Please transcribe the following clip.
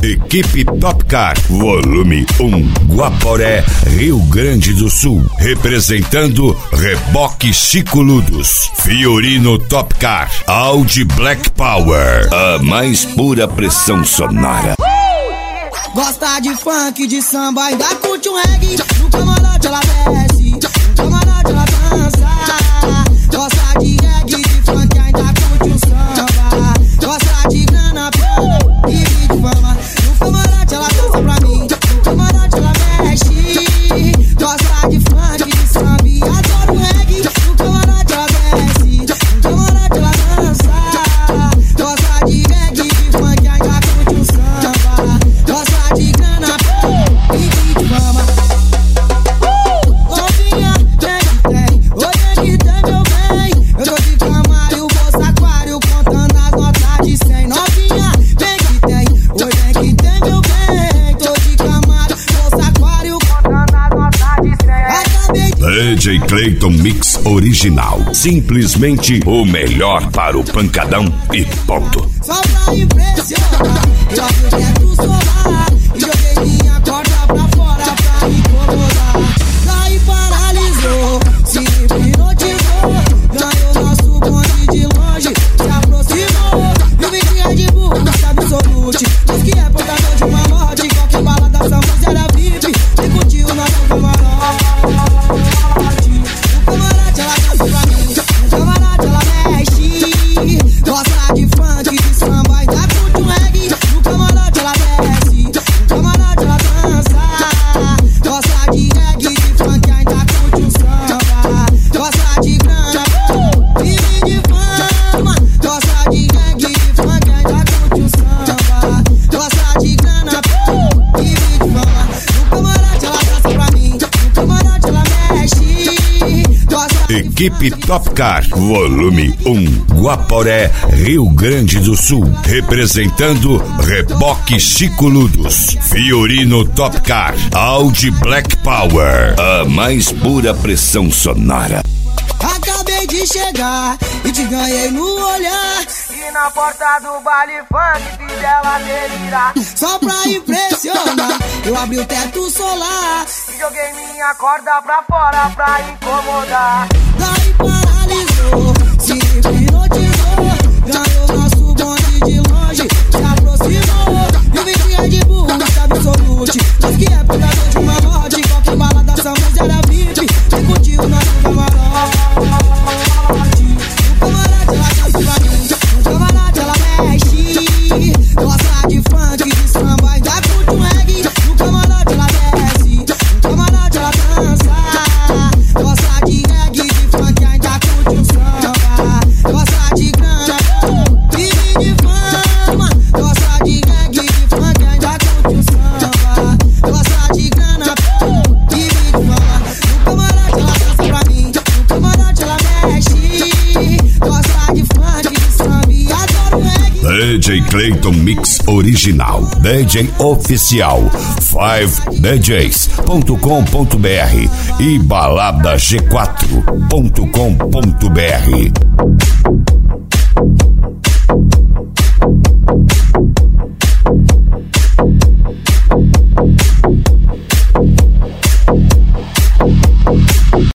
Equipe Topcar, volume 1, Guaporé, Rio Grande do Sul. Representando Reboque Chico Ludos, Fiorino Topcar, Audi Black Power, a mais pura pressão sonora. Gosta de funk, de samba, ainda curte um reggae. No camarote ela desce, no camarote ela dança. Gosta de reggae, de funk, ainda curte um samba. Gosta de grana, e de fama. No camarote ela dança pra mim, no camarote ela mexe. Gosta de funk, de samba e adora o reggae. No camarote ela desce, no camarote ela dança. Gosta de reggae, de funk, ainda curte um samba. Gosta de grana, e de fama. Novinha, tem, hoje tem meu bem. Eu tô de Camaro, bolsa aquário, contando as notas de 100. Novinha, vem que tem, hoje tem meu bem. Tô de Camaro, bolsa aquário, contando as notas de 100. DJ Clayton Mix Original, simplesmente o melhor para o pancadão e ponto. Só pra impressionar, eu abri o teto solar e joguei minha corda pra fora pra incomodar. Daí paralisou, se hipnotizou, ganhou nosso bonde de longe, se aproximou. E o vídeo é de burro, sabe absolute, diz que é portador de uma morte. Qualquer balada essa música era VIP, e curtiu o nosso camarote. No camarote ela dança pra mim, no camarote ela mexe. Gosta de funk, de samba, ainda curte um reggae. No camarote ela desce, no camarote ela dança. Gosta de reggae, de funk, ainda curte um samba. Gosta de grana, e de fama. Gosta de reggae, de funk, ainda curte um samba. Gosta de grana, e de fama. No camarote ela dança pra mim, no camarote ela mexe. Gosta Equipe Topcar, volume 1, Guaporé, Rio Grande do Sul. Representando Reboque Chico Ludos, Fiorino Topcar, Audi Black Power, a mais pura pressão sonora. Acabei de chegar e te ganhei no olhar. E na porta do baile funk fiz ela delirar. Só pra impressionar, eu abri o teto solar e joguei minha corda pra fora pra incomodar. Daí paralisou, se hipnotizou, ganhou nosso bonde de longe, se aproximou. E o vídeo é de burro, sabe absolute, diz que é portador de uma morte. Qualquer balada essa música era VIP, e curtiu o nosso camarote. No camarote ela dança pra mim, no camarote ela mexe. Gosta de funk, de samba, ainda curte um reggae. No camarote ela desce, no camarote ela dança. Gosta de reggae, de funk, ainda curte um samba. Gosta de grana, e de fama. Gosta de reggae, de funk, ainda curte um samba. Gosta de grana, e de fama. No camarote ela dança pra mim, no camarote ela mexe. Gosta de funk, de samba e adora o reggae. DJ Clayton Mix Original, DJ Oficial, 5djs.com.br e baladag4.com.br.